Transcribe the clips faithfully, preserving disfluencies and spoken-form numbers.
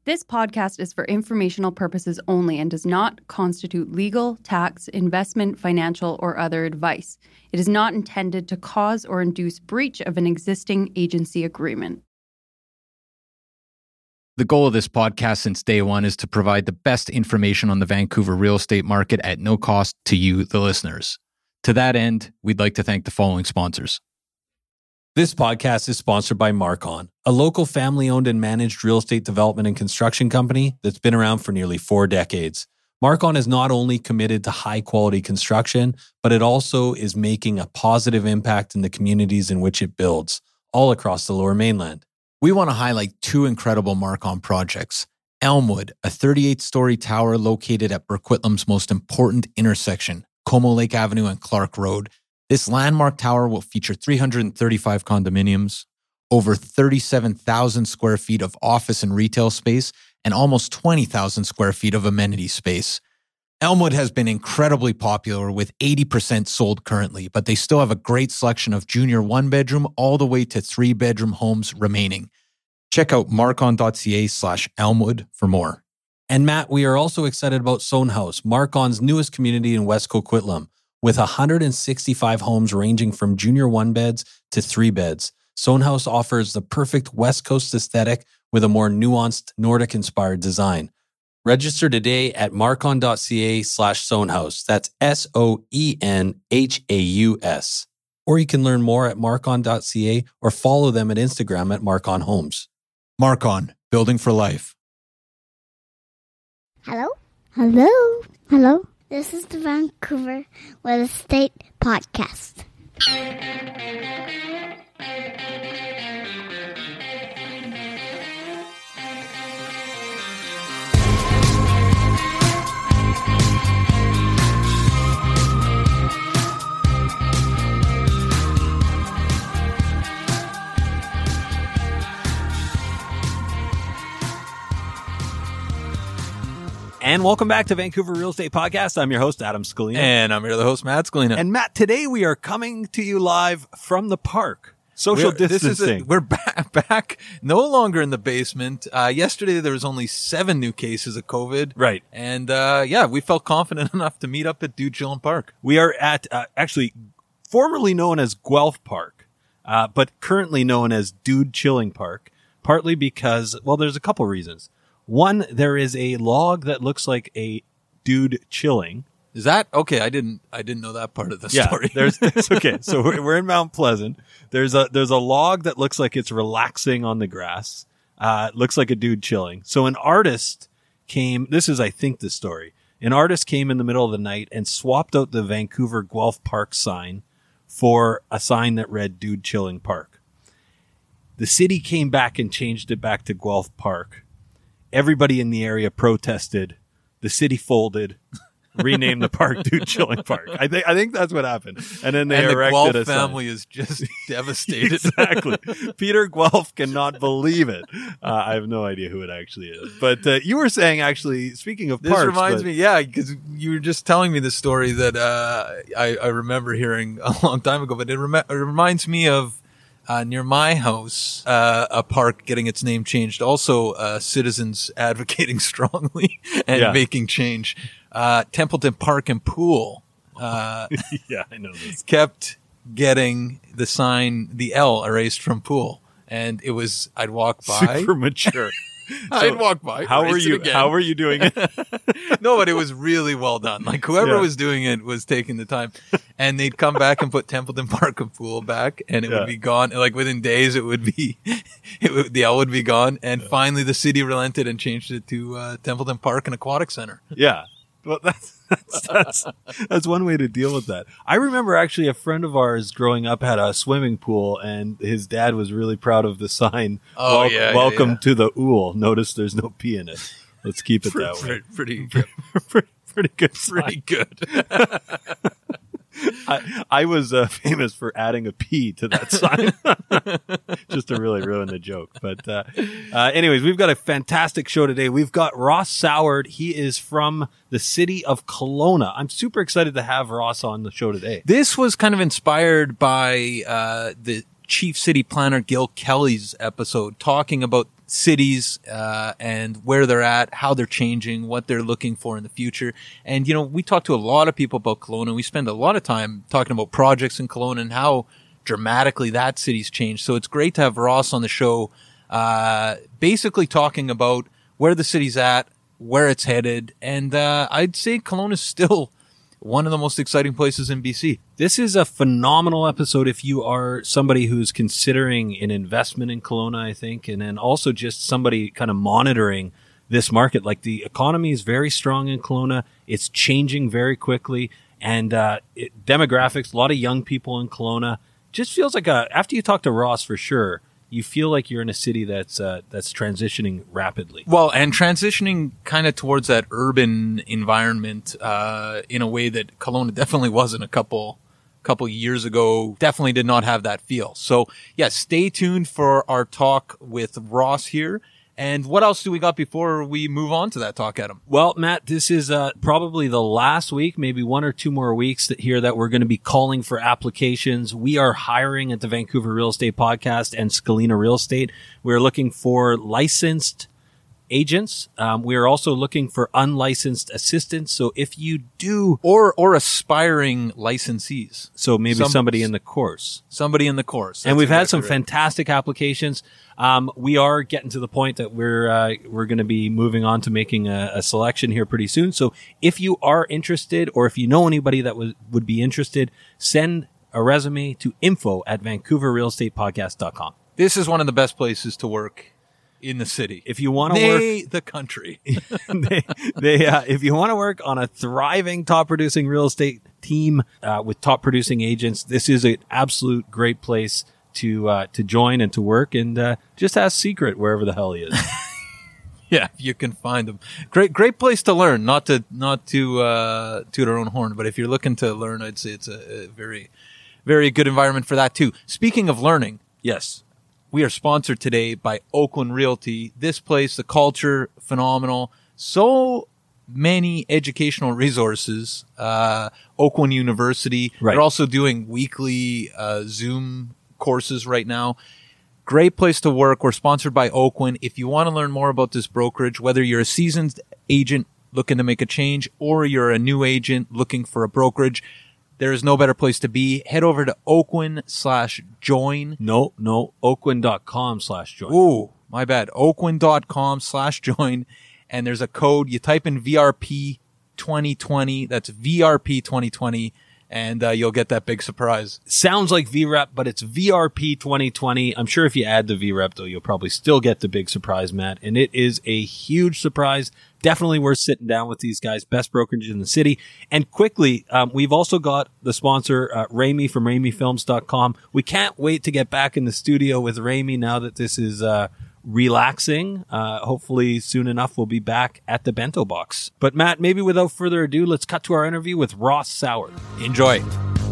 This podcast is for informational purposes only and does not constitute legal, tax, investment, financial, or other advice. It is not intended to cause or induce breach of an existing agency agreement. The goal of this podcast since day one is to provide the best information on the Vancouver real estate market at no cost to you, the listeners. To that end, we'd like to thank the following sponsors. This podcast is sponsored by Marcon, a local family-owned and managed real estate development and construction company that's been around for nearly four decades. Marcon is not only committed to high-quality construction, but it also is making a positive impact in the communities in which it builds, all across the Lower Mainland. We want to highlight two incredible Marcon projects. Elmwood, a thirty-eight-story tower located at Burquitlam's most important intersection, Como Lake Avenue and Clark Road. This landmark tower will feature three hundred thirty-five condominiums, over thirty-seven thousand square feet of office and retail space, and almost twenty thousand square feet of amenity space. Elmwood has been incredibly popular with eighty percent sold currently, but they still have a great selection of junior one-bedroom all the way to three-bedroom homes remaining. Check out marcon.ca slash Elmwood for more. And Matt, we are also excited about Sohn House, Marcon's newest community in West Coquitlam. With one hundred sixty-five homes ranging from junior one beds to three beds, Sohn House offers the perfect West Coast aesthetic with a more nuanced Nordic-inspired design. Register today at marcon.ca slash Sohn House. That's S O E N H A U S. Or you can learn more at marcon.ca or follow them at Instagram at Marcon Homes. Marcon, building for life. Hello? Hello? Hello? This is the Vancouver Real Estate Podcast. And welcome back to Vancouver Real Estate Podcast. I'm your host, Adam Scalina. And I'm your other host, Matt Scalina. And Matt, today we are coming to you live from the park. Social we're, distancing. This is a, we're back, back, no longer in the basement. Uh, yesterday there was only seven new cases of COVID. Right. And, uh, yeah, we felt confident enough to meet up at Dude Chillin' Park. We are at, uh, actually, formerly known as Guelph Park, uh, but currently known as Dude Chilling Park, partly because, well, there's a couple reasons. One, there is a log that looks like a dude chilling. Is that okay? I didn't. I didn't know that part of the yeah, story. there's, there's okay. So we're, we're in Mount Pleasant. There's a there's a log that looks like it's relaxing on the grass. Uh, looks like a dude chilling. So an artist came. This is, I think, the story. An artist came in the middle of the night and swapped out the Vancouver Guelph Park sign for a sign that read "Dude Chilling Park." The city came back and changed it back to Guelph Park. Everybody in the area protested. The city folded, renamed the park Dude Chilling Park. I think I think that's what happened. And then they and erected the a Guelph family sign. is just devastated. Exactly. Peter Guelph cannot believe it. Uh, I have no idea who it actually is. But uh, you were saying, actually, speaking of This parks, reminds but, me, yeah, because you were just telling me the story that uh, I, I remember hearing a long time ago. But it, rem- it reminds me of Uh, near my house, uh, a park getting its name changed. Also, uh, citizens advocating strongly and Yeah. making change. Uh, Templeton Park and Pool, uh, yeah, I know this. kept getting the sign, the L erased from pool. And it was, I'd walk by. Super mature. I'd walk by. How were erase it you? again. How were you doing it? No, but it was really well done. Like whoever Yeah. was doing it was taking the time, and they'd come back and put Templeton Park and Pool back, and it Yeah. would be gone. Like within days, it would be, it would, the L would be gone, and finally the city relented and changed it to uh, Templeton Park and Aquatic Center. Yeah. Well, that's, that's, that's, that's one way to deal with that. I remember actually a friend of ours growing up had a swimming pool, and his dad was really proud of the sign. Oh, yeah, yeah, Welcome yeah. to the Ool. Notice there's no P in it. Let's keep it that way. Pretty, pretty, pretty, pretty good. sign. pretty good. I, I was uh, famous for adding a P to that sign just to really ruin the joke. But uh, uh, anyways, we've got a fantastic show today. We've got Ross Soward. He is from the city of Kelowna. I'm super excited to have Ross on the show today. This was kind of inspired by uh, the Chief City Planner Gil Kelly's episode talking about cities uh, and where they're at, how they're changing, what they're looking for in the future. And, you know, we talk to a lot of people about Kelowna. We spend a lot of time talking about projects in Kelowna and how dramatically that city's changed. So it's great to have Ross on the show, uh, basically talking about where the city's at, where it's headed. And uh, I'd say Kelowna is still one of the most exciting places in B C. This is a phenomenal episode if you are somebody who's considering an investment in Kelowna, I think, and then also just somebody kind of monitoring this market. Like, the economy is very strong in Kelowna. It's changing very quickly. And uh, it, demographics, a lot of young people in Kelowna. Just feels like, a, after you talk to Ross for sure, you feel like you're in a city that's uh, that's transitioning rapidly. Well, and transitioning kind of towards that urban environment uh, in a way that Kelowna definitely wasn't a couple couple years ago. Definitely did not have that feel. So, yeah, stay tuned for our talk with Ross here. And what else do we got before we move on to that talk, Adam? Well, Matt, this is uh, probably the last week, maybe one or two more weeks that here that we're going to be calling for applications. We are hiring at the Vancouver Real Estate Podcast and Scalina Real Estate. We're looking for licensed agents. Um, we are also looking for unlicensed assistants. So if you do, or or aspiring licensees, so maybe Some, somebody in the course, somebody in the course, and we've exactly had some right. fantastic applications. Um, we are getting to the point that we're uh, we're going to be moving on to making a, a selection here pretty soon. So if you are interested, or if you know anybody that would would be interested, send a resume to info at vancouver real estate podcast dot com. This is one of the best places to work in the city. If you want to Nay, work the country, they, they uh, if you want to work on a thriving top producing real estate team uh, with top producing agents, this is an absolute great place to uh, to join and to work, and uh, just ask Secret wherever the hell he is. yeah, you can find them. Great, great place to learn. Not to not to uh, toot our own horn, but if you're looking to learn, I'd say it's a, a very, very good environment for that too. Speaking of learning, Yes. we are sponsored today by Oakwyn Realty. This place, the culture, phenomenal. So many educational resources. Uh, Oakwyn University. Right. They're also doing weekly uh, Zoom courses right now. Great place to work. We're sponsored by Oakwyn. If you want to learn more about this brokerage, whether you're a seasoned agent looking to make a change or you're a new agent looking for a brokerage, there is no better place to be. Head over to Oakwyn slash join. No, no, oakwyn dot com slash join. Ooh, my bad. Oakwyn dot com slash join. And there's a code. You type in V R P twenty twenty. That's V R P twenty twenty. And uh, you'll get that big surprise. Sounds like V REP, but it's V R P twenty twenty. I'm sure if you add the V REP, though, you'll probably still get the big surprise, Matt. And it is a huge surprise. Definitely worth sitting down with these guys. Best brokerage in the city. And quickly, um, we've also got the sponsor, uh, Ramey from ramey films dot com. We can't wait to get back in the studio with Ramey now that this is uh, relaxing. Uh, hopefully soon enough we'll be back at the Bento Box. But Matt, maybe without further ado, let's cut to our interview with Ross Soward. Enjoy.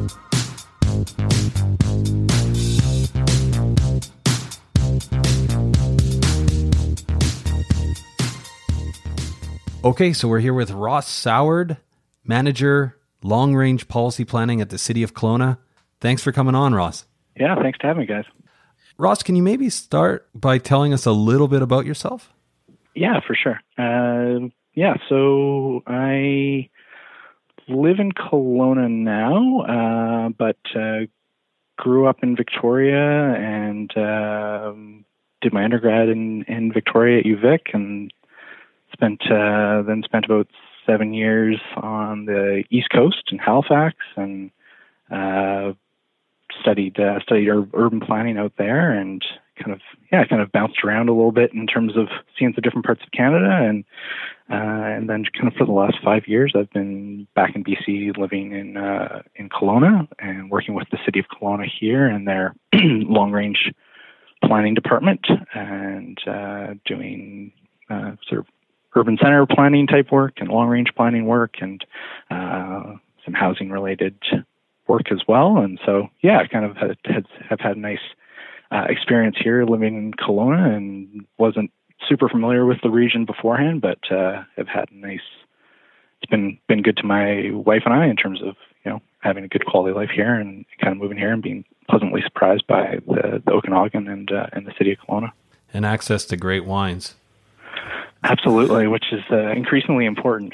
Okay, so we're here with Ross Soward, manager, long-range policy planning at the City of Kelowna. Thanks for coming on, Ross. Yeah, thanks for having me, guys. Ross, can you maybe start by telling us a little bit about yourself? Yeah, for sure. Uh, yeah, so I live in Kelowna now, uh, but uh, grew up in Victoria and uh, did my undergrad in, in Victoria at U Vic, and spent uh, then spent about seven years on the East Coast in Halifax, and uh, studied uh, studied ur- urban planning out there, and kind of yeah, kind of bounced around a little bit in terms of seeing the different parts of Canada, and uh, and then kind of for the last five years, I've been back in B C, living in uh, in Kelowna, and working with the City of Kelowna here in their long range planning department, and uh, doing uh, sort of urban center planning type work and long range planning work, and uh, some housing related work as well. And so, yeah, I kind of had, had, have had a nice uh, experience here living in Kelowna, and wasn't super familiar with the region beforehand, but uh, have had a nice, it's been, been good to my wife and I in terms of, you know, having a good quality of life here, and kind of moving here and being pleasantly surprised by the, the Okanagan and, uh, and the City of Kelowna. And access to great wines. Absolutely, which is uh, increasingly important.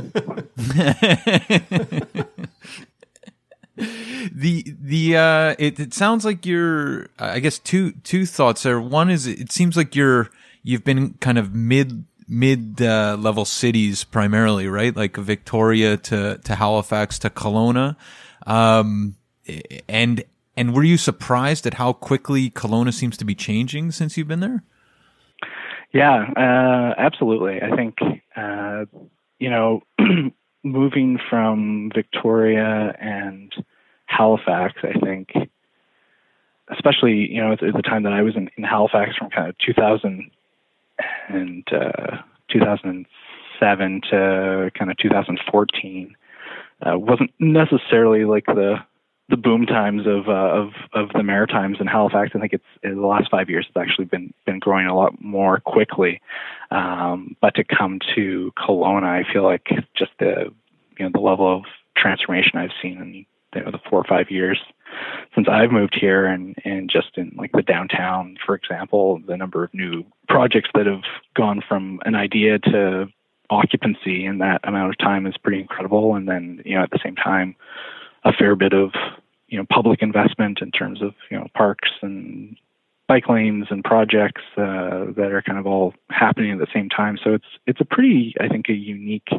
the the uh, it, it sounds like you're. I guess two two thoughts there. One is it seems like you're you've been kind of mid mid uh, level cities primarily, right? Like Victoria to to Halifax to Kelowna, um, and and were you surprised at how quickly Kelowna seems to be changing since you've been there? Yeah, uh, absolutely. I think, uh, you know, moving from Victoria and Halifax, I think, especially, you know, at, at the time that I was in, in Halifax from kind of two thousand and uh, two thousand seven to kind of two thousand fourteen, uh, wasn't necessarily like the the boom times of uh, of of the Maritimes in Halifax. I think it's in the last five years it's actually been been growing a lot more quickly. Um, but to come to Kelowna, I feel like just the you know the level of transformation I've seen in you know, the four or five years since I've moved here, and and just in like the downtown, for example, the number of new projects that have gone from an idea to occupancy in that amount of time is pretty incredible. And then you know at the same time, a fair bit of, you know, public investment in terms of, you know, parks and bike lanes and projects uh, that are kind of all happening at the same time. So it's it's a pretty, I think, a unique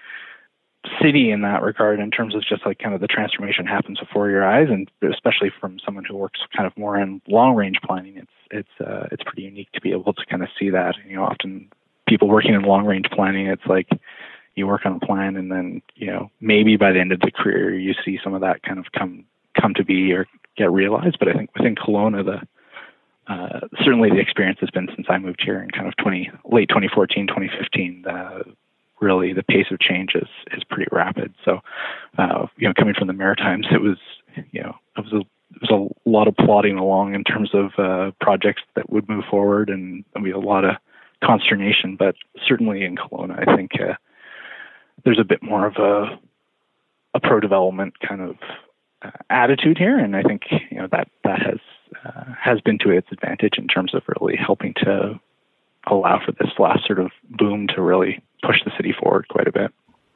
city in that regard in terms of just like kind of the transformation happens before your eyes, and especially from someone who works kind of more in long range planning, it's it's uh, it's pretty unique to be able to kind of see that. You know, often people working in long range planning, it's like you work on a plan, and then, you know, maybe by the end of the career, you see some of that kind of come come to be or get realized. But I think within Kelowna, the uh, certainly the experience has been since I moved here in kind of twenty late twenty fourteen, twenty fifteen. Uh, really, the pace of change is is pretty rapid. So, uh, you know, coming from the Maritimes, it was you know it was a it was a lot of plodding along in terms of uh, projects that would move forward, and I mean a lot of consternation. But certainly in Kelowna, I think. Uh, There's a bit more of a a pro development kind of uh, attitude here, and I think you know that that has uh, has been to its advantage in terms of really helping to allow for this last sort of boom to really push the city forward quite a bit.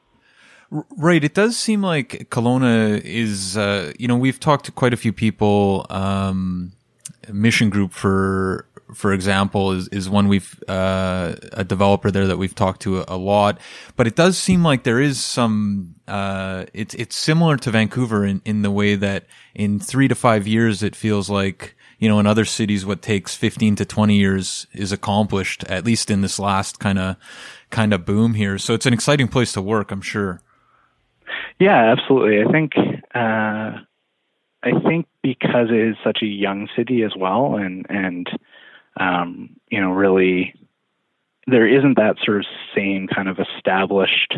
Right. It does seem like Kelowna is, uh, you know, we've talked to quite a few people. Um, Mission Group, for for example, is, is one we've, uh, a developer there that we've talked to a, a lot. But it does seem like there is some, uh, it's, it's similar to Vancouver in, in the way that in three to five years, it feels like, you know, in other cities, what takes fifteen to twenty years is accomplished, at least in this last kind of, kind of boom here. So it's an exciting place to work, I'm sure. Yeah, absolutely. I think, uh, I think because it is such a young city as well, and, and, um, you know, really, there isn't that sort of same kind of established,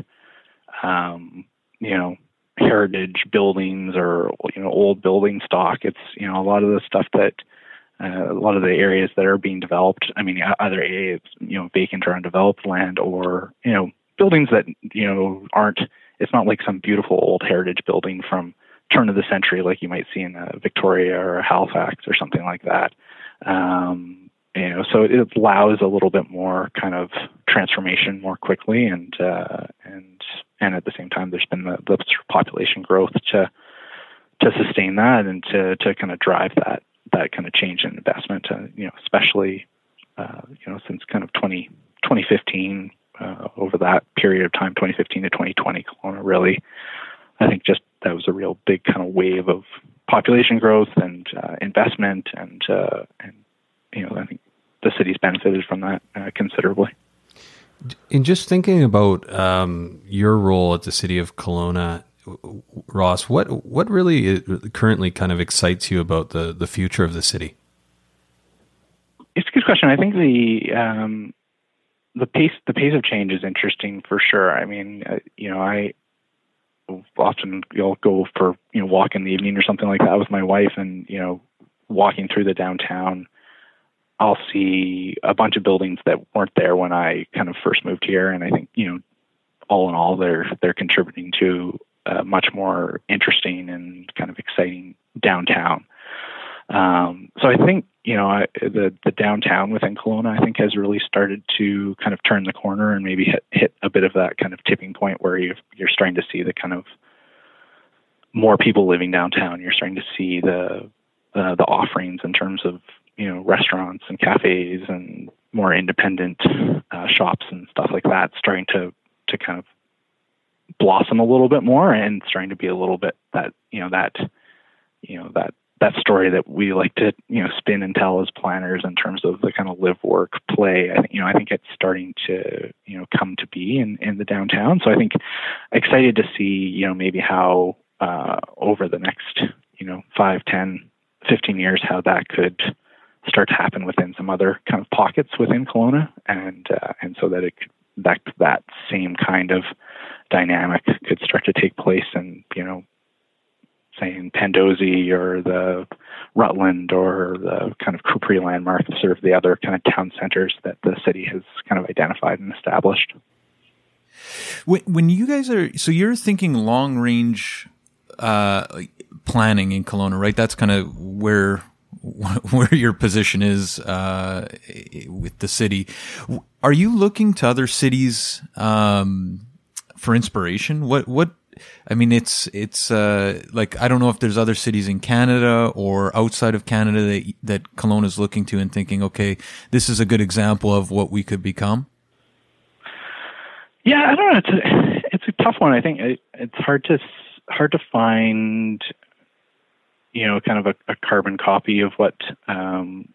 um, you know, heritage buildings or, you know, old building stock. It's, you know, a lot of the stuff that, uh, a lot of the areas that are being developed, I mean, either A, it's, you know, vacant or undeveloped land, or, you know, buildings that, you know, aren't, it's not like some beautiful old heritage building from turn of the century like you might see in uh, Victoria or Halifax or something like that. Um, you know, so it allows a little bit more kind of transformation more quickly, and uh, and and at the same time, there's been the, the population growth to to sustain that and to to kind of drive that that kind of change in investment. Uh, you know, especially uh, you know since kind of twenty fifteen. Uh, over that period of time, twenty fifteen to twenty twenty, Kelowna really, I think just that was a real big kind of wave of population growth and uh, investment, and uh, and you know I think the city's benefited from that uh, considerably. In just thinking about um, your role at the city of Kelowna, Ross, what what really currently kind of excites you about the the future of the city? It's a good question. I think the um, The pace, the pace of change is interesting for sure. I mean, uh, you know, I often you'll go for you know walk in the evening or something like that with my wife, and you know, walking through the downtown, I'll see a bunch of buildings that weren't there when I kind of first moved here, and I think you know, all in all, they're they're contributing to a much more interesting and kind of exciting downtown. Um, so I think you know, I, the the downtown within Kelowna, I think, has really started to kind of turn the corner and maybe hit, hit a bit of that kind of tipping point where you you're starting to see the kind of more people living downtown. You're starting to see the uh, the offerings in terms of, you know, restaurants and cafes and more independent uh, shops and stuff like that starting to to kind of blossom a little bit more and starting to be a little bit that, you know, that you know that. that story that we like to, you know, spin and tell as planners in terms of the kind of live, work, play. I think, you know, I think it's starting to, you know, come to be in, in the downtown. So I think excited to see, you know, maybe how uh, over the next, you know, five, ten, fifteen years, how that could start to happen within some other kind of pockets within Kelowna. And, uh, and so that it could, that, that same kind of dynamic could start to take place and, you know, say in Pandosy or the Rutland or the kind of Capri Landmark, sort of the other kind of town centers that the city has kind of identified and established. When, when you guys are, so you're thinking long range uh, planning in Kelowna, right? That's kind of where where your position is uh, with the city. Are you looking to other cities um, for inspiration? What what I mean, it's, it's, uh, like, I don't know if there's other cities in Canada or outside of Canada that, that Kelowna is looking to and thinking, okay, this is a good example of what we could become. Yeah, I don't know. It's a, it's a tough one. I think it, it's hard to, hard to find, you know, kind of a, a carbon copy of what, um,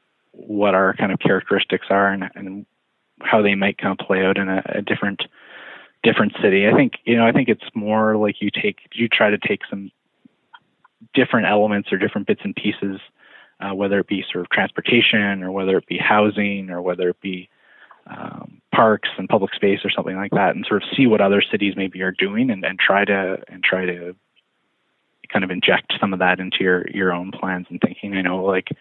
what our kind of characteristics are and, and how they might kind of play out in a, a different different city. I think, you know, I think it's more like you take, you try to take some different elements or different bits and pieces, uh, whether it be sort of transportation or whether it be housing or whether it be um, parks and public space or something like that, and sort of see what other cities maybe are doing and, and try to, and try to kind of inject some of that into your, your own plans and thinking. I know, like,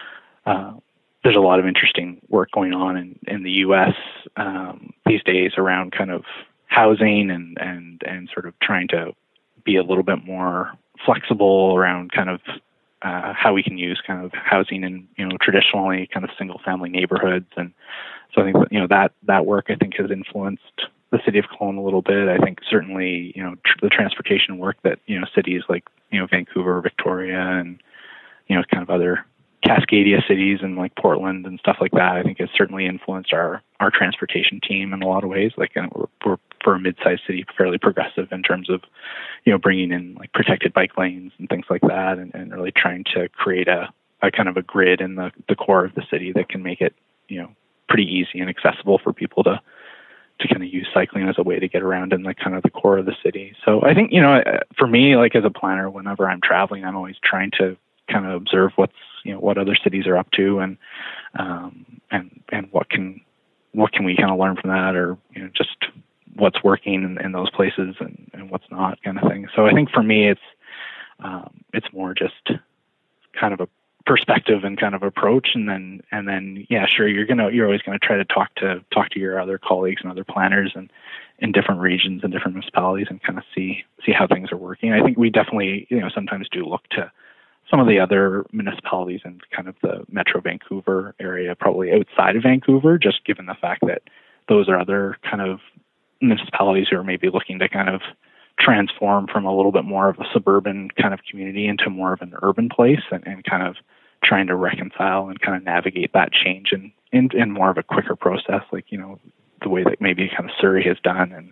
uh, there's a lot of interesting work going on in, in the U S um, these days around kind of housing and, and, and sort of trying to be a little bit more flexible around kind of uh, how we can use kind of housing in, you know, traditionally kind of single family neighborhoods. And so I think, you know, that, that work I think has influenced the city of Kelowna a little bit. I think certainly, you know, tr- the transportation work that, you know, cities like, you know, Vancouver, Victoria, and, you know, kind of other Cascadia cities and like Portland and stuff like that, I think has certainly influenced our, our transportation team in a lot of ways. Like, you know, we're, we're for a mid-sized city, fairly progressive in terms of, you know, bringing in like protected bike lanes and things like that, and, and really trying to create a, a kind of a grid in the, the core of the city that can make it, you know, pretty easy and accessible for people to, to kind of use cycling as a way to get around in the kind of the core of the city. So I think, you know, for me, like as a planner, whenever I'm traveling, I'm always trying to kind of observe what's, you know, what other cities are up to, and um, and and what can what can we kind of learn from that, or, you know, just what's working in, in those places and, and what's not, kind of thing. So I think for me, it's um, it's more just kind of a perspective and kind of approach, and then and then yeah, sure, you're gonna you're always gonna try to talk to talk to your other colleagues and other planners and in different regions and different municipalities and kind of see see how things are working. I think we definitely, you know, sometimes do look to some of the other municipalities in kind of the Metro Vancouver area, probably outside of Vancouver, just given the fact that those are other kind of municipalities who are maybe looking to kind of transform from a little bit more of a suburban kind of community into more of an urban place, and, and kind of trying to reconcile and kind of navigate that change in, in, in more of a quicker process, like, you know, the way that maybe kind of Surrey has done, and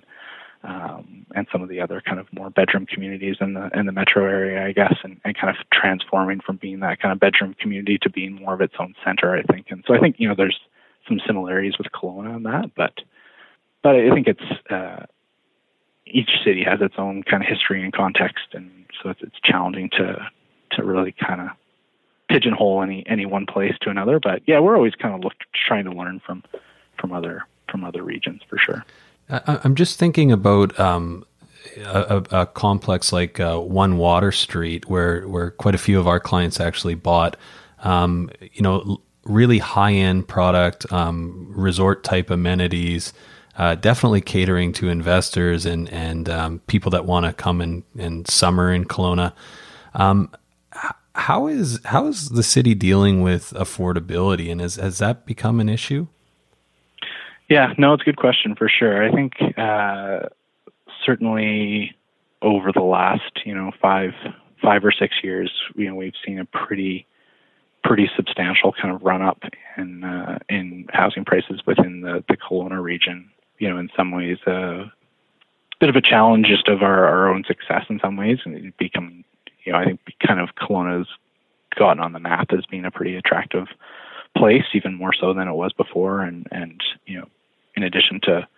Um, and some of the other kind of more bedroom communities in the in the metro area, I guess, and, and kind of transforming from being that kind of bedroom community to being more of its own center, I think. And so I think, you know, there's some similarities with Kelowna on that, but but I think it's uh, each city has its own kind of history and context, and so it's, it's challenging to to really kind of pigeonhole any any one place to another. But yeah, we're always kind of look, trying to learn from from other from other regions for sure. I'm just thinking about um, a, a complex like uh, One Water Street, where where quite a few of our clients actually bought, um, you know, really high end product, um, resort type amenities, uh, definitely catering to investors and and um, people that want to come and and summer in Kelowna. Um, how is how is the city dealing with affordability, and has has that become an issue? Yeah, no, it's a good question for sure. I think uh, certainly over the last, you know, five five or six years, you know, we've seen a pretty pretty substantial kind of run up in uh, in housing prices within the, the Kelowna region. You know, in some ways, a uh, bit of a challenge just of our, our own success in some ways, and it become, you know, I think kind of Kelowna's gotten on the map as being a pretty attractive place, even more so than it was before, and and you know, in addition to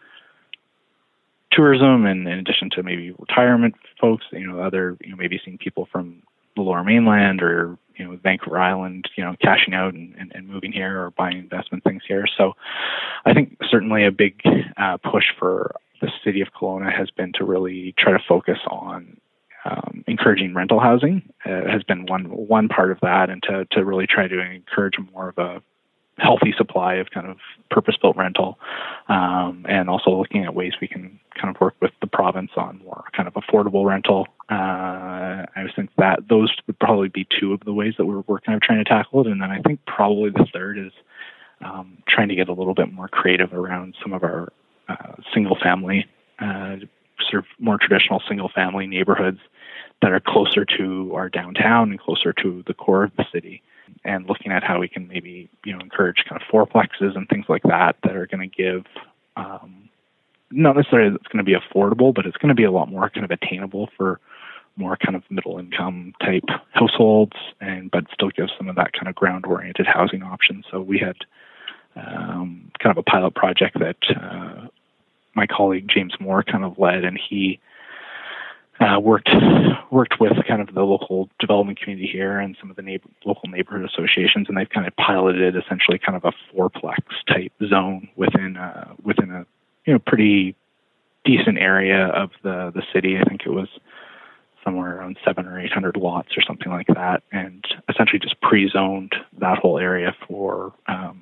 tourism and in addition to maybe retirement folks, you know, other, you know, maybe seeing people from the Lower Mainland or, you know, Vancouver Island, you know, cashing out and, and, and moving here or buying investment things here. So I think certainly a big uh, push for the city of Kelowna has been to really try to focus on um, encouraging rental housing. Uh, has been one one part of that, and to, to really try to encourage more of a healthy supply of kind of purpose-built rental, um, and also looking at ways we can kind of work with the province on more kind of affordable rental. Uh, I think that those would probably be two of the ways that we're, we're kind of trying to tackle it. And then I think probably the third is um, trying to get a little bit more creative around some of our uh, single-family, uh, sort of more traditional single-family neighborhoods that are closer to our downtown and closer to the core of the city, and looking at how we can maybe, you know, encourage kind of fourplexes and things like that that are going to give, um, not necessarily that it's going to be affordable, but it's going to be a lot more kind of attainable for more kind of middle income type households, and but still gives some of that kind of ground oriented housing options. So we had um, kind of a pilot project that uh, my colleague James Moore kind of led, and he Uh, worked worked with kind of the local development community here and some of the neighbor, local neighborhood associations, and they've kind of piloted essentially kind of a fourplex type zone within a, within a you know pretty decent area of the the city. I think it was somewhere around seven or eight hundred lots or something like that, and essentially just pre-zoned that whole area for um,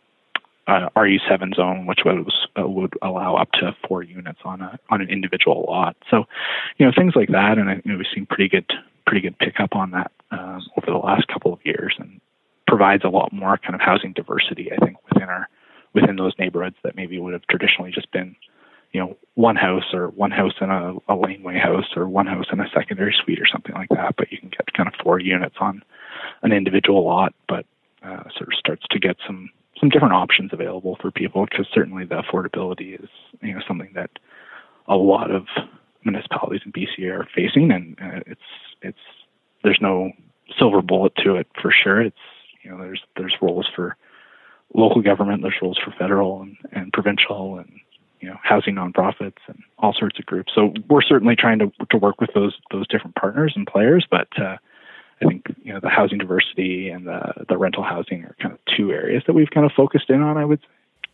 Uh, R U seven zone, which was, uh, would allow up to four units on a on an individual lot. So, you know, things like that, and I, you know, we've seen pretty good pretty good pickup on that um, over the last couple of years, and provides a lot more kind of housing diversity, I think, within our within those neighborhoods that maybe would have traditionally just been, you know, one house or one house in a, a laneway house or one house in a secondary suite or something like that. But you can get kind of four units on an individual lot, but uh, sort of starts to get some. some different options available for people, because certainly the affordability is, you know, something that a lot of municipalities in B C are facing, and uh, it's it's there's no silver bullet to it for sure. It's, you know, there's there's roles for local government, there's roles for federal and, and provincial, and, you know, housing nonprofits and all sorts of groups. So we're certainly trying to to work with those those different partners and players, but uh, I think, you know, the housing diversity and the, the rental housing are kind of two areas that we've kind of focused in on, I would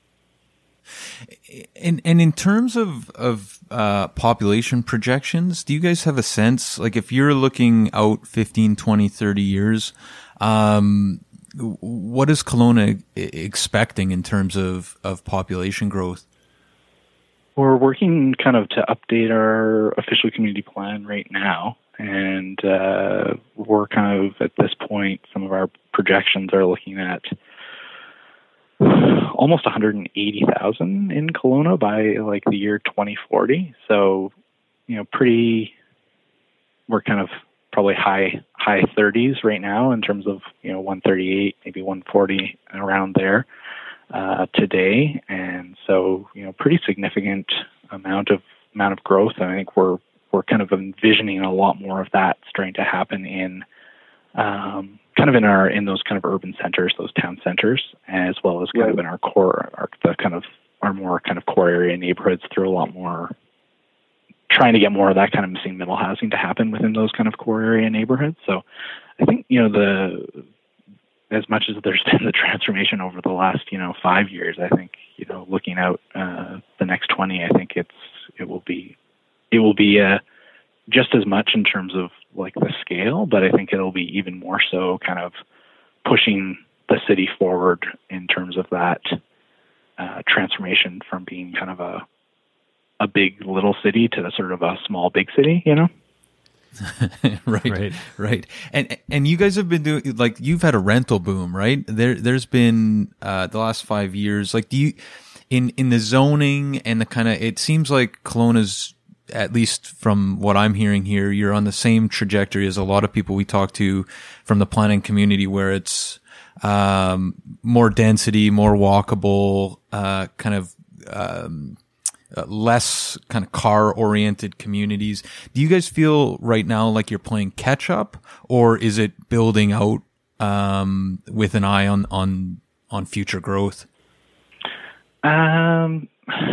say. And and in terms of of uh, population projections, do you guys have a sense, like if you're looking out fifteen, twenty, thirty years, um, what is Kelowna expecting in terms of, of population growth? We're working kind of to update our official community plan right now. And uh, we're kind of, at this point, some of our projections are looking at almost one hundred eighty thousand in Kelowna by like the year twenty forty. So, you know, pretty, we're kind of probably high high thirties right now in terms of, you know, one thirty-eight, maybe one forty, around there uh, today. And so, you know, pretty significant amount of amount of growth. And I think we're we're kind of envisioning a lot more of that starting to happen in um, kind of in our, in those kind of urban centers, those town centers, as well as kind right. of in our core, our, the kind of our more kind of core area neighborhoods, through a lot more, trying to get more of that kind of missing middle housing to happen within those kind of core area neighborhoods. So I think, you know, the, as much as there's been the transformation over the last, you know, five years, I think, you know, looking out uh, the next twenty, I think it's, it will be, It will be uh, just as much in terms of like the scale, but I think it'll be even more so kind of pushing the city forward in terms of that uh, transformation from being kind of a a big little city to sort of a small big city, you know? right, Right. right. And and you guys have been doing, like, you've had a rental boom, right? There there's been uh the last five years. Like, do you in in the zoning and the kind of, it seems like Kelowna's, at least from what I'm hearing here, you're on the same trajectory as a lot of people we talk to from the planning community, where it's um more density, more walkable, uh kind of um Uh, less kind of car oriented communities. Do you guys feel right now like you're playing catch up, or is it building out um, with an eye on, on, on future growth? Um,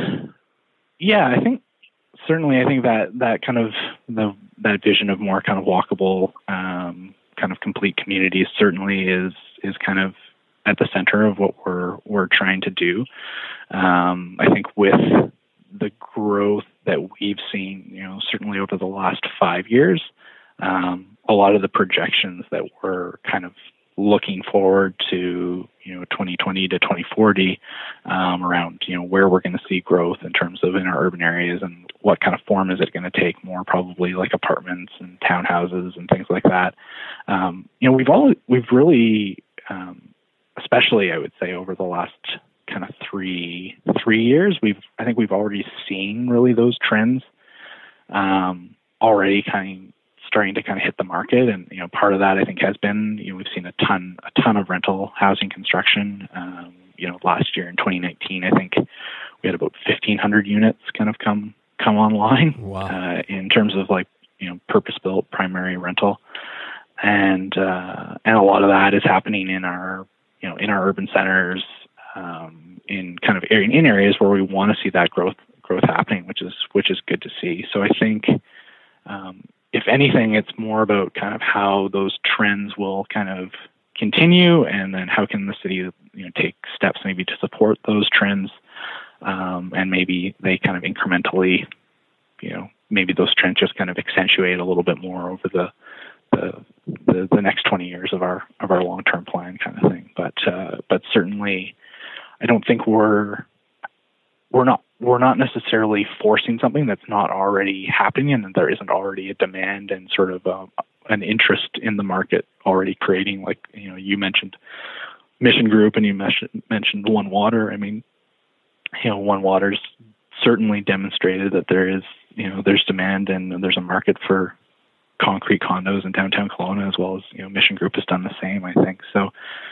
yeah, I think certainly, I think that, that kind of the, that vision of more kind of walkable, um, kind of complete communities certainly is, is kind of at the center of what we're, we're trying to do. Um, I think with the growth that we've seen, you know, certainly over the last five years, um, a lot of the projections that we're kind of looking forward to, you know, twenty twenty to twenty forty, um, around, you know, where we're going to see growth in terms of in our urban areas and what kind of form is it going to take, more probably like apartments and townhouses and things like that. Um, you know, we've all, we've really, um, especially I would say over the last kind of three three years, we've I think we've already seen really those trends um, already kind of starting to kind of hit the market, and you know part of that I think has been, you know we've seen a ton a ton of rental housing construction. Um, you know, last year in twenty nineteen, I think we had about fifteen hundred units kind of come come online. Wow. uh, in terms of like you know purpose built primary rental, and uh, and a lot of that is happening in our you know in our urban centers. Um, in kind of area, in areas where we want to see that growth growth happening, which is which is good to see. So I think, um, if anything, it's more about kind of how those trends will kind of continue, and then how can the city you know take steps maybe to support those trends, um, and maybe they kind of incrementally, you know, maybe those trends just kind of accentuate a little bit more over the the the, the next twenty years of our of our long term plan kind of thing. But uh, but certainly, I don't think we're we're not we're not necessarily forcing something that's not already happening, and there isn't already a demand and sort of a, an interest in the market already creating. Like you know, you mentioned Mission Group, and you mentioned mentioned One Water. I mean, you know, One Water's certainly demonstrated that there is you know there's demand and there's a market for concrete condos in downtown Kelowna, as well as you know Mission Group has done the same. I think so.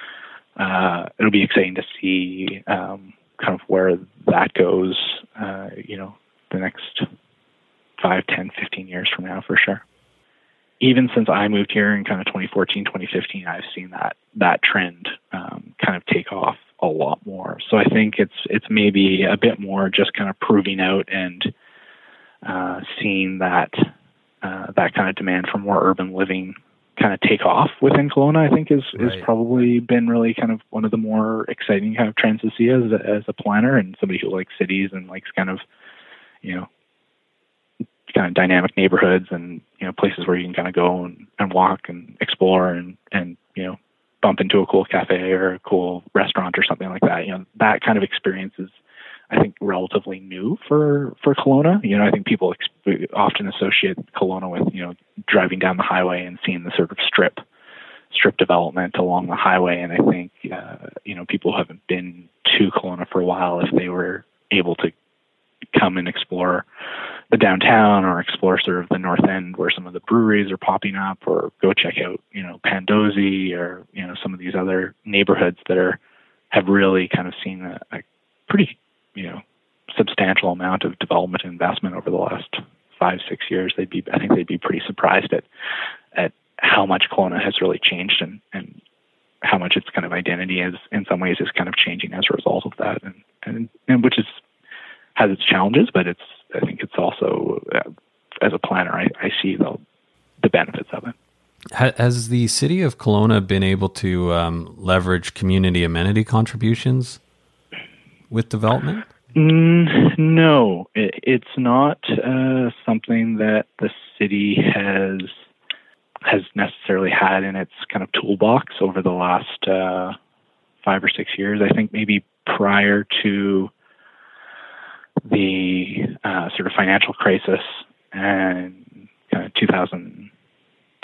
Uh, it'll be exciting to see um, kind of where that goes, uh, you know, the next five, ten, fifteen years from now, for sure. Even since I moved here in kind of twenty fourteen, twenty fifteen, I've seen that that trend um, kind of take off a lot more. So I think it's it's maybe a bit more just kind of proving out and uh, seeing that uh, that kind of demand for more urban living kind of take off within Kelowna, I think is, Right. is probably been really kind of one of the more exciting kind of trends to see as a, as a planner and somebody who likes cities and likes kind of, you know, kind of dynamic neighborhoods and, you know, places where you can kind of go and, and walk and explore and, and, you know, bump into a cool cafe or a cool restaurant or something like that. You know, that kind of experience is, I think, relatively new for, for Kelowna. You know, I think people ex- often associate Kelowna with, you know, driving down the highway and seeing the sort of strip, strip development along the highway. And I think, uh, you know, people who haven't been to Kelowna for a while, if they were able to come and explore the downtown or explore sort of the north end where some of the breweries are popping up, or go check out, you know, Pandosy or, you know, some of these other neighborhoods that are, have really kind of seen a, a pretty, you know, substantial amount of development and investment over the last five, six years. They'd be, I think they'd be pretty surprised at, at how much Kelowna has really changed and, and how much its kind of identity is in some ways is kind of changing as a result of that. And, and, and which is, has its challenges, but it's, I think it's also, uh, as a planner, I, I see the, the benefits of it. Has the city of Kelowna been able to um, leverage community amenity contributions with development? Mm, no, it, it's not uh, something that the city has has necessarily had in its kind of toolbox over the last uh, five or six years. I think maybe prior to the uh, sort of financial crisis and kind of two thousand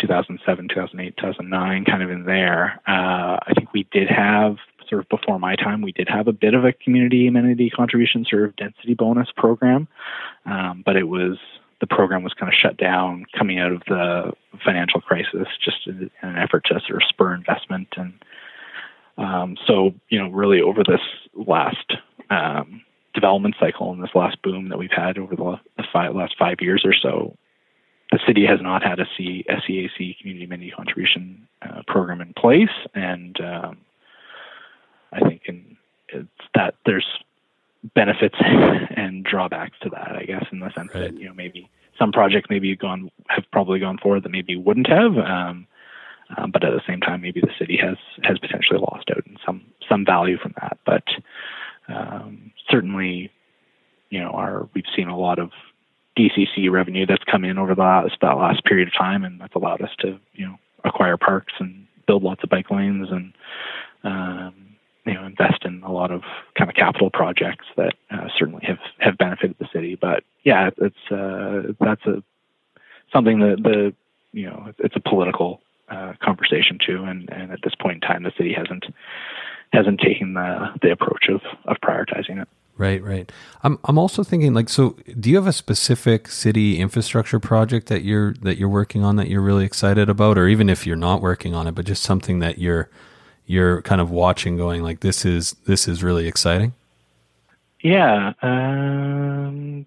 thousand seven, two thousand eight, two thousand nine, kind of in there. Uh, I think we did have, sort of before my time, we did have a bit of a community amenity contribution sort of density bonus program, um, but it was, the program was kind of shut down coming out of the financial crisis, just in an effort to sort of spur investment. And um, so, you know, really over this last um, development cycle and this last boom that we've had over the five, last five years or so, the city has not had a C, S E A C community amenity contribution uh, program in place. And um, I think in, it's that there's benefits and drawbacks to that, I guess, in the sense right. that, you know, maybe some projects maybe gone have probably gone forward that maybe wouldn't have, um, um, but at the same time, maybe the city has has potentially lost out in some some value from that. But um, certainly, you know, our we've seen a lot of D C C revenue that's come in over the last, that last period of time, and that's allowed us to, you know, acquire parks and build lots of bike lanes and um, you know, invest in a lot of kind of capital projects that uh, certainly have, have benefited the city. But yeah, it's uh, that's a something that the you know it's a political uh, conversation too, and, and at this point in time, the city hasn't hasn't taken the the approach of of prioritizing it. Right, right. I'm I'm also thinking, like, so do you have a specific city infrastructure project that you're that you're working on that you're really excited about, or even if you're not working on it, but just something that you're you're kind of watching going like, this is, this is really exciting? Yeah. Um,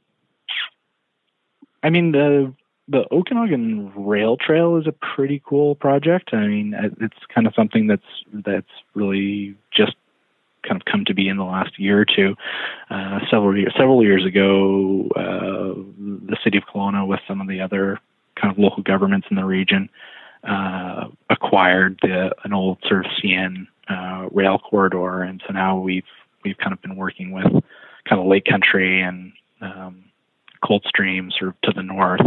I mean, the, the Okanagan Rail Trail is a pretty cool project. I mean, it's kind of something that's, that's really just kind of come to be in the last year or two. Uh, several years, several years ago, uh, the city of Kelowna with some of the other kind of local governments in the region Uh, acquired the, an old sort of C N uh, rail corridor, and so now we've we've kind of been working with kind of Lake Country and um, Coldstream sort of to the north,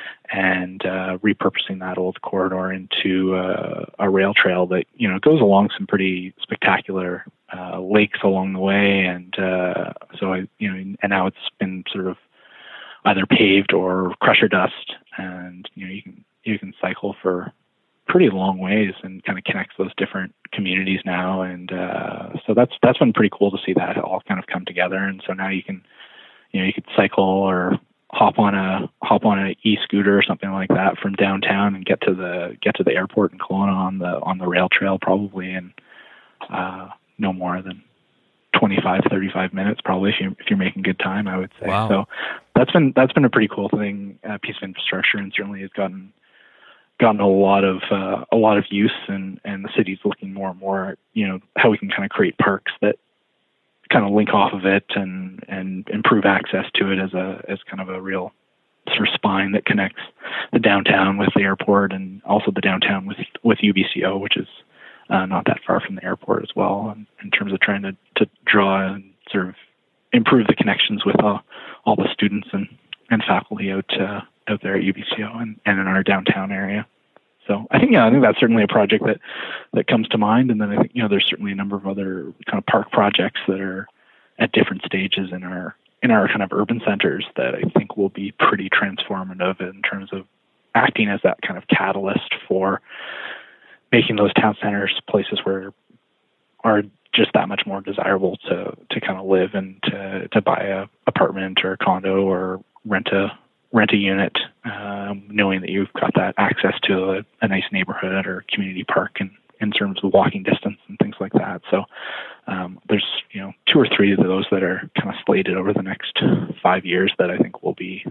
and uh, repurposing that old corridor into uh, a rail trail that, you know, goes along some pretty spectacular uh, lakes along the way, and uh, so I you know and now it's been sort of either paved or crusher dust, and you know you can you can cycle for pretty long ways and kind of connects those different communities now. And uh, so that's that's been pretty cool to see that all kind of come together. And so now you can, you know, you could cycle or hop on a hop on an e-scooter or something like that from downtown and get to the get to the airport in Kelowna on the on the rail trail probably in uh, no more than twenty-five, thirty-five minutes probably if you if you're making good time, I would say. Wow. So that's been that's been a pretty cool thing, uh, piece of infrastructure, and certainly has gotten gotten a lot of uh, a lot of use, and, and the city's looking more and more at, you know, how we can kind of create parks that kind of link off of it and, and improve access to it as a as kind of a real sort of spine that connects the downtown with the airport, and also the downtown with with U B C O, which is uh, not that far from the airport as well, and, in terms of trying to, to draw and sort of improve the connections with all, all the students and, and faculty out uh, out there at U B C O and, and in our downtown area. So I think, yeah, I think that's certainly a project that, that comes to mind. And then I think, you know, there's certainly a number of other kind of park projects that are at different stages in our, in our kind of urban centers that I think will be pretty transformative in terms of acting as that kind of catalyst for making those town centers places where are just that much more desirable to, to kind of live and to, to buy a apartment or a condo or rent a, rent a unit, um, knowing that you've got that access to a, a nice neighborhood or community park in, in terms of walking distance and things like that. So um, there's, you know, two or three of those that are kind of slated over the next five years that I think will be,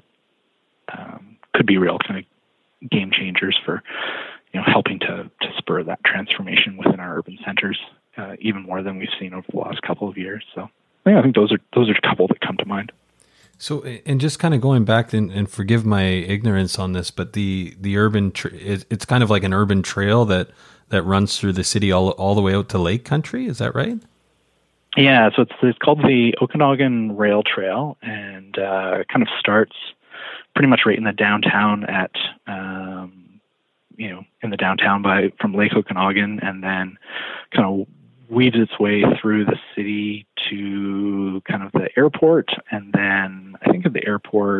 um, could be real kind of game changers for, you know, helping to, to spur that transformation within our urban centers, uh, even more than we've seen over the last couple of years. So yeah, I think those are, those are a couple that come to mind. So, and just kind of going back and, and forgive my ignorance on this, but the, the urban, tra- it, it's kind of like an urban trail that, that runs through the city all, all the way out to Lake Country. Is that right? Yeah. So it's, it's called the Okanagan Rail Trail, and uh, it kind of starts pretty much right in the downtown at, um, you know, in the downtown by, from Lake Okanagan, and then kind of weaves its way through the city to kind of the airport, and then I think at the airport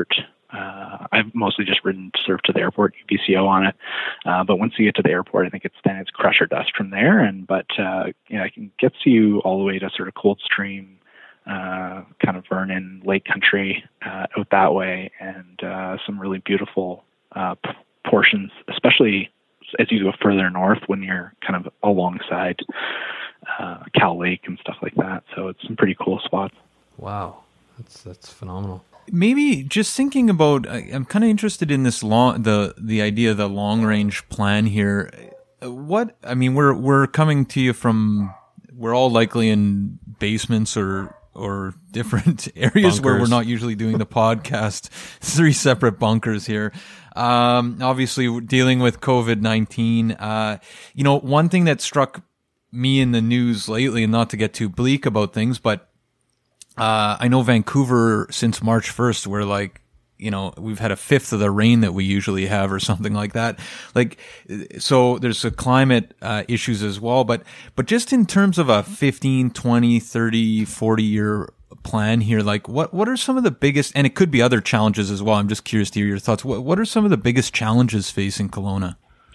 uh, I've mostly just ridden sort of to the airport, U B C O on it. Uh, but once you get to the airport, I think it's then it's crush or dust from there. And but uh, you know, it can get to you all the way to sort of Coldstream, uh, kind of Vernon, Lake Country, uh, out that way, and uh, some really beautiful uh, p- portions, especially as you go further north when you're kind of alongside uh, Cal Lake and stuff like that. So it's some pretty cool spots. Wow, that's that's phenomenal. Maybe just thinking about, I'm kind of interested in this long, the the idea of the long range plan here. What I mean, we're we're coming to you from, we're all likely in basements or or different areas bunkers, where we're not usually doing the podcast. Three separate bunkers here. Um, obviously, we're dealing with COVID nineteen. Uh, you know, one thing that struck me in the news lately, and not to get too bleak about things, but uh, I know Vancouver since March first, we're like, you know, we've had a fifth of the rain that we usually have or something like that. Like, so there's a climate uh, issues as well. But, but just in terms of a fifteen, twenty, thirty, forty year plan here, like what, what are some of the biggest, and it could be other challenges as well. I'm just curious to hear your thoughts. What, what are some of the biggest challenges facing Kelowna?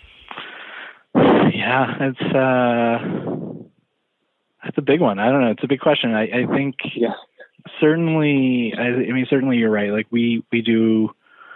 Yeah, it's, uh, that's a big one. I don't know. It's a big question. I, I think, yeah. Certainly, I, I mean, certainly you're right. Like we, we do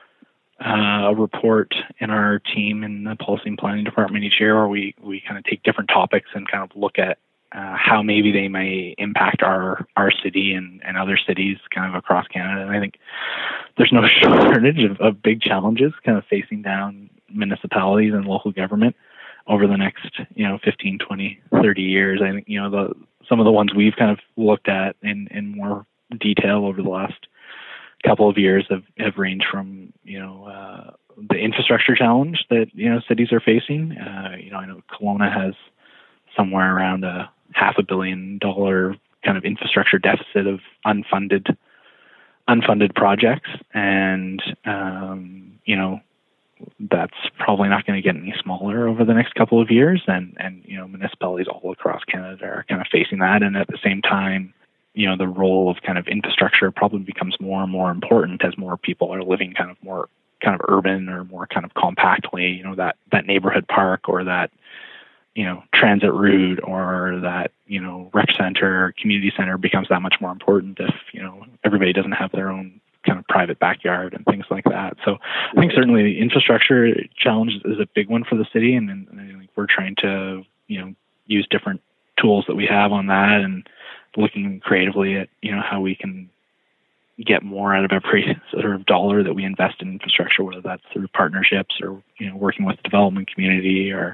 uh, a report in our team in the policy and planning department each year where we, we kind of take different topics and kind of look at uh, how maybe they may impact our, our city and, and other cities kind of across Canada. And I think there's no shortage of, of big challenges kind of facing down municipalities and local government over the next, you know, fifteen, twenty, thirty years. I think, you know, the, some of the ones we've kind of looked at in, in more detail over the last couple of years have, have ranged from, you know, uh, the infrastructure challenge that, you know, cities are facing. Uh, you know, I know Kelowna has somewhere around a half a billion dollar kind of infrastructure deficit of unfunded, unfunded projects. And, um, you know, that's probably not going to get any smaller over the next couple of years. And, and, you know, municipalities all across Canada are kind of facing that. And at the same time, you know, the role of kind of infrastructure probably becomes more and more important as more people are living kind of more kind of urban or more kind of compactly, you know, that, that neighborhood park or that, you know, transit route or that, you know, rec center or community center becomes that much more important if, you know, everybody doesn't have their own kind of private backyard and things like that. So I think certainly the infrastructure challenge is a big one for the city. And, and I think we're trying to, you know, use different tools that we have on that and looking creatively at, you know, how we can get more out of every sort of dollar that we invest in infrastructure, whether that's through partnerships or, you know, working with the development community or,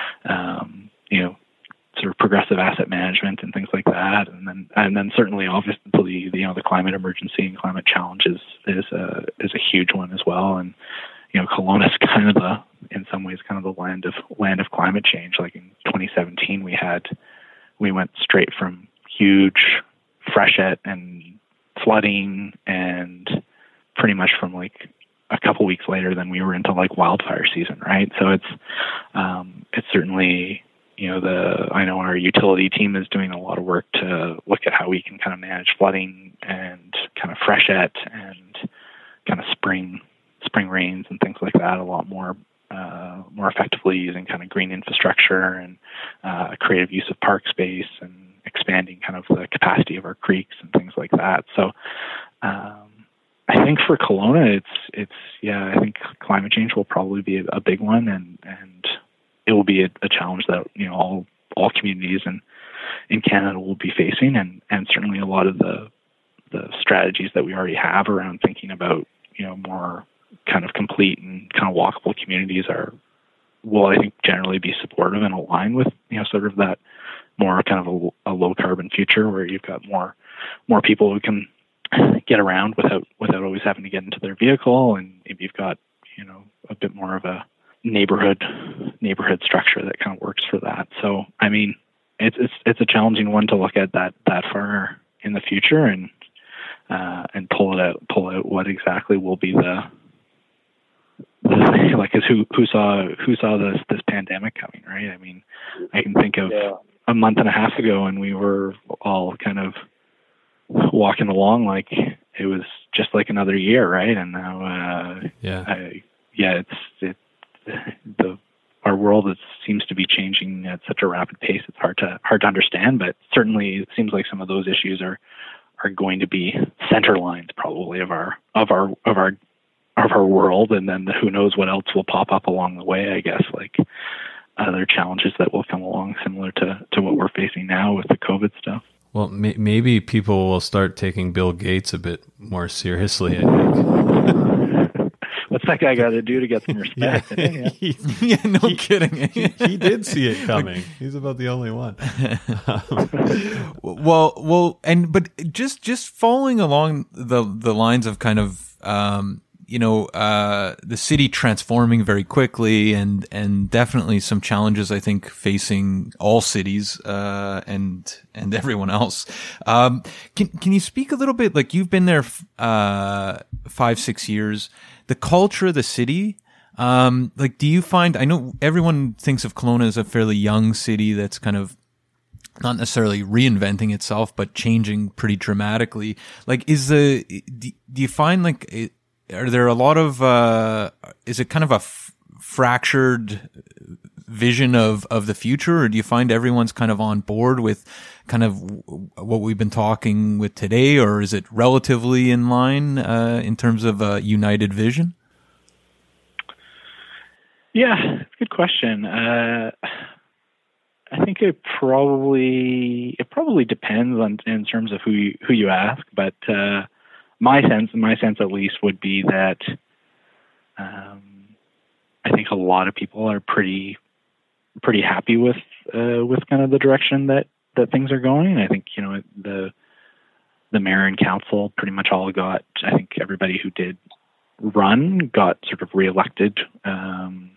um, you know, sort of progressive asset management and things like that. And then, and then certainly obviously, the, you know, the climate emergency and climate challenge is, is a, is a huge one as well. And, you know, Kelowna is kind of the, in some ways, kind of the land of, land of climate change. Like in twenty seventeen, we had, we went straight from huge freshet and flooding, and pretty much from like a couple weeks later, then we were into like wildfire season, right? So it's um, it's certainly, you know, the I know our utility team is doing a lot of work to look at how we can kind of manage flooding and kind of freshet and kind of spring spring rains and things like that a lot more uh, more effectively using kind of green infrastructure and uh, creative use of park space and expanding kind of the capacity of our creeks and things like that. So um, I think for Kelowna, it's, it's, yeah, I think climate change will probably be a, a big one, and, and it will be a, a challenge that, you know, all, all communities in, in Canada will be facing. And, and certainly a lot of the, the strategies that we already have around thinking about, you know, more kind of complete and kind of walkable communities are, will, I think, generally be supportive and align with, you know, sort of that more kind of a, a low carbon future where you've got more, more people who can get around without, without always having to get into their vehicle. And maybe you've got, you know, a bit more of a neighborhood, neighborhood structure that kind of works for that. So, I mean, it's, it's, it's a challenging one to look at that, that far in the future and, uh, and pull it out, pull out what exactly will be the, the like, cause who, who saw, who saw this, this pandemic coming, right? I mean, I can think of, yeah. a month and a half ago, and we were all kind of walking along like it was just like another year, right? And now, Yeah. I, yeah, it's it, the our world is, seems to be changing at such a rapid pace. It's hard to hard to understand, but certainly it seems like some of those issues are are going to be center lines probably of our of our of our of our world, and then who knows what else will pop up along the way. I guess like other challenges that will come along, similar to to what we're facing now with the COVID stuff. Well, may- maybe people will start taking Bill Gates a bit more seriously, I think. What's that guy got to do to get some respect? Yeah, yeah. he, Yeah, no he, kidding. he, he did see it coming. He's about the only one. well, well, and but just just following along the the lines of kind of um, you know uh, the city transforming very quickly, and and definitely some challenges I think facing all cities uh, and and everyone else. Um, can can you speak a little bit? Like you've been there uh, five six years. The culture of the city. Um, like, do you find, I know everyone thinks of Kelowna as a fairly young city that's kind of not necessarily reinventing itself, but changing pretty dramatically. Like, is the, do, do you find like, are there a lot of, uh, is it kind of a f- fractured vision of, of the future, or do you find everyone's kind of on board with kind of what we've been talking with today, or is it relatively in line, uh, in terms of a united vision? Yeah, it's a good question. Uh, I think it probably it probably depends on in terms of who you, who you ask, but uh, my sense, my sense at least, would be that um, I think a lot of people are pretty pretty happy with uh, with kind of the direction that, that things are going. I think you know the the mayor and council pretty much all got. I think everybody who did run got sort of reelected um,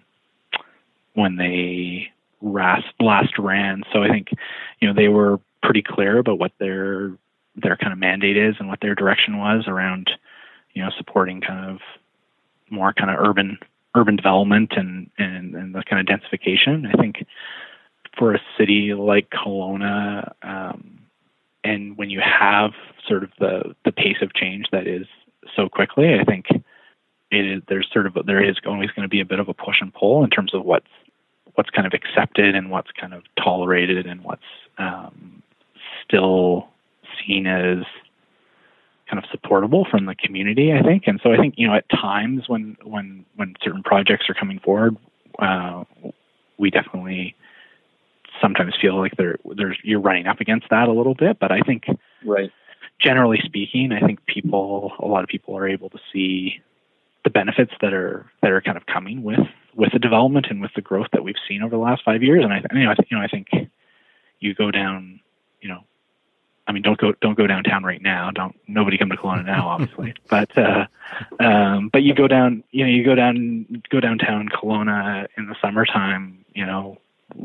when they last last ran. So I think you know they were pretty clear about what their their kind of mandate is and what their direction was around you know supporting kind of more kind of urban urban development and and, and the kind of densification. I think for a city like Kelowna, um, and when you have sort of the the pace of change that is so quickly, I think it is there's sort of there is always going to be a bit of a push and pull in terms of what's what's kind of accepted and what's kind of tolerated and what's um, still seen as kind of supportable from the community, I think. And so I think, you know, at times when, when, when certain projects are coming forward, uh, we definitely sometimes feel like there, there's, you're running up against that a little bit. But I think, right. generally speaking, I think people, a lot of people are able to see the benefits that are, that are kind of coming with, with the development and with the growth that we've seen over the last five years. And I, you know, I, th- you know, I think you go down, you know, I mean, don't go, don't go downtown right now. Don't, nobody come to Kelowna now, obviously. but, uh, um, but you go down, you know, you go down, go downtown Kelowna in the summertime, you know,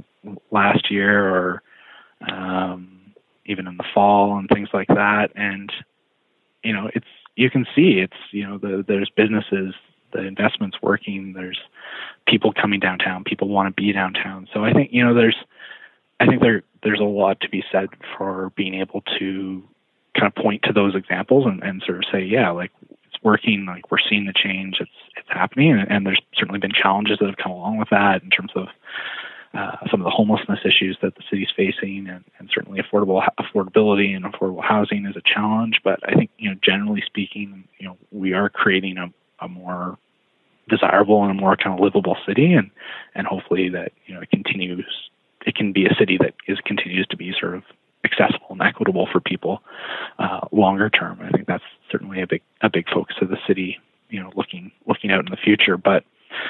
last year or, um, even in the fall and things like that. And, you know, it's, you can see it's, you know, the, there's businesses, the investment's working, there's people coming downtown, people want to be downtown. So I think, you know, there's, I think there there's a lot to be said for being able to kind of point to those examples and, and sort of say, yeah, like it's working, like we're seeing the change, it's it's happening, and, and there's certainly been challenges that have come along with that in terms of uh, some of the homelessness issues that the city's facing, and, and certainly affordable affordability and affordable housing is a challenge. But I think, you know, generally speaking, you know, we are creating a, a more desirable and a more kind of livable city, and and hopefully that, you know, it continues. It can be a city that is continues to be sort of accessible and equitable for people uh, longer term. I think that's certainly a big a big focus of the city, you know, looking looking out in the future. But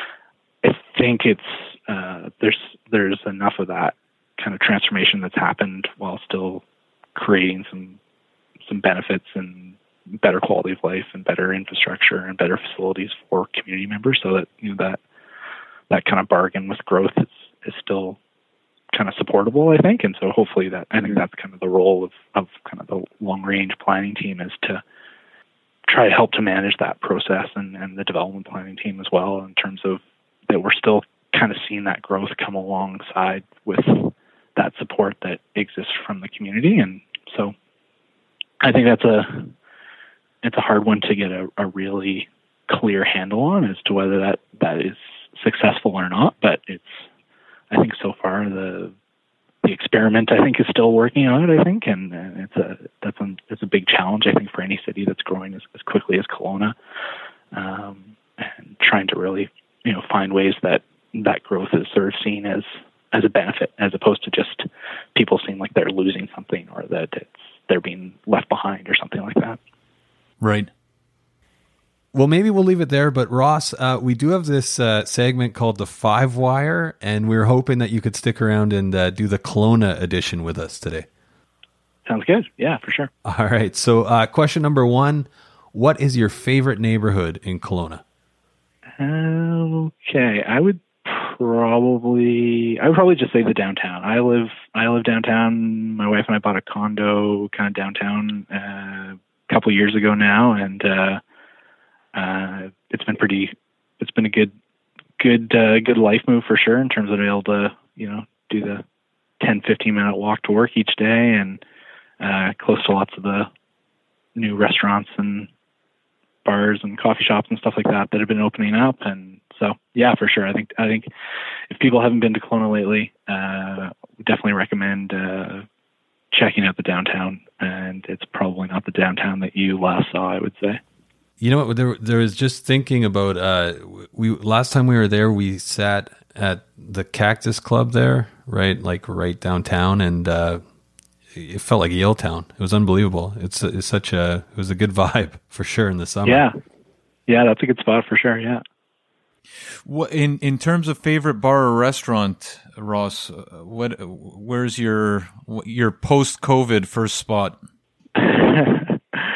I think it's uh, there's there's enough of that kind of transformation that's happened while still creating some some benefits and better quality of life and better infrastructure and better facilities for community members, so that, you know, that that kind of bargain with growth is is still kind of supportable, I think. And so hopefully that, I think that's kind of the role of, of kind of the long range planning team, is to try to help to manage that process, and, and the development planning team as well, in terms of that we're still kind of seeing that growth come alongside with that support that exists from the community. And so I think that's a, it's a hard one to get a, a really clear handle on as to whether that, that is successful or not. But it's, I think so far the the experiment I think is still working on it. I think, and, and it's a that's a it's a big challenge I think for any city that's growing as, as quickly as Kelowna, um, and trying to really you know find ways that that growth is sort of seen as as a benefit, as opposed to just people seeing like they're losing something or that it's, they're being left behind or something like that. Right. Well, maybe we'll leave it there. But Ross, uh, we do have this uh, segment called the Five Wire, and we we're hoping that you could stick around and uh, do the Kelowna edition with us today. Sounds good. Yeah, for sure. All right. So uh, question number one, what is your favorite neighborhood in Kelowna? Okay. I would probably, I would probably just say the downtown. I live, I live downtown. My wife and I bought a condo kind of downtown uh, a couple years ago now. And uh, uh, it's been pretty, it's been a good, good, uh, good life move for sure in terms of being able to, you know, do the ten, fifteen minute walk to work each day and uh, close to lots of the new restaurants and bars and coffee shops and stuff like that that have been opening up. And so, yeah, for sure. I think, I think if people haven't been to Kelowna lately, uh, definitely recommend, uh, checking out the downtown. And it's probably not the downtown that you last saw, I would say. You know what, there, there was just thinking about, uh, we, last time we were there, we sat at the Cactus Club there, right? Like right downtown. And, uh, it felt like Yale Town. It was unbelievable. It's, it's such a, it was a good vibe for sure in the summer. Yeah. Yeah. That's a good spot for sure. Yeah. What in in terms of favorite bar or restaurant, Ross? What where's your your post COVID first spot? uh,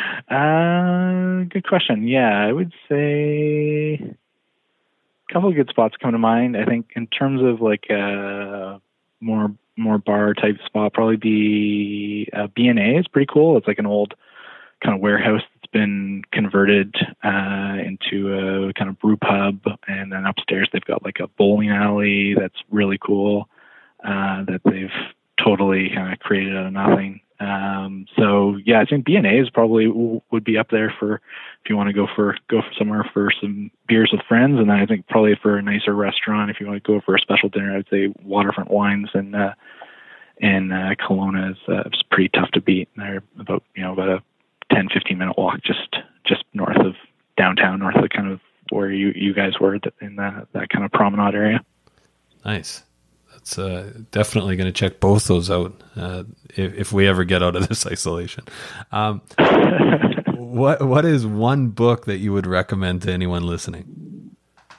good question. Yeah, I would say a couple of good spots come to mind. I think in terms of like a more more bar type spot, probably be uh, B and A is pretty cool. It's like an old kind of warehouse that's been converted uh, into a kind of brew pub, and then upstairs they've got like a bowling alley that's really cool uh, that they've totally kind of created out of nothing. Um, so yeah, I think B and A is probably w- would be up there for if you want to go for go for somewhere for some beers with friends, and then I think probably for a nicer restaurant if you want to go for a special dinner, I'd say Waterfront Wines and uh, in uh, Kelowna is uh, it's pretty tough to beat. They're about you know about a ten, fifteen minute walk just just north of downtown, north of kind of where you, you guys were in that, that kind of promenade area. Nice. That's uh, definitely going to check both those out uh, if, if we ever get out of this isolation. Um, what What is one book that you would recommend to anyone listening?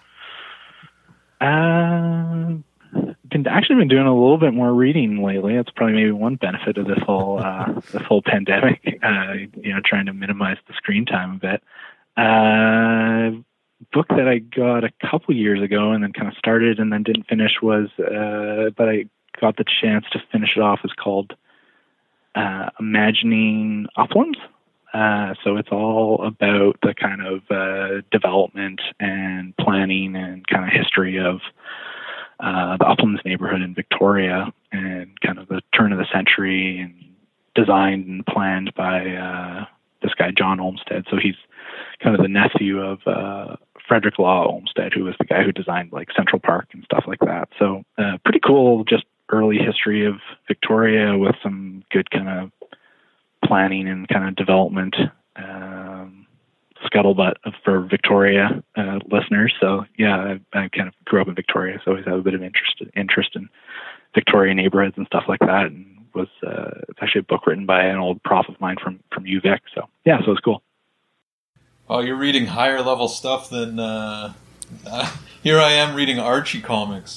Uh, been actually been doing a little bit more reading lately. That's probably maybe one benefit of this whole uh, this whole pandemic. Uh, you know, trying to minimize the screen time a bit. Uh, book that I got a couple years ago and then kind of started and then didn't finish was, uh, but I got the chance to finish it off. Is called uh, Imagining Uplands. Uh, so it's all about the kind of uh, development and planning and kind of history of Uh, the Uplands neighborhood in Victoria, and kind of the turn of the century, and designed and planned by uh, this guy John Olmsted. So he's kind of the nephew of uh, Frederick Law Olmsted, who was the guy who designed like Central Park and stuff like that. So uh, pretty cool, just early history of Victoria with some good kind of planning and kind of development. Um, scuttlebutt for Victoria uh, listeners. So yeah, I, I kind of grew up in Victoria, so I always have a bit of interest interest in Victoria neighborhoods and stuff like that. And was uh, it's actually a book written by an old prof of mine from from U V I C. So yeah, so it's cool. Oh, you're reading higher level stuff than uh, uh, here I am reading Archie comics.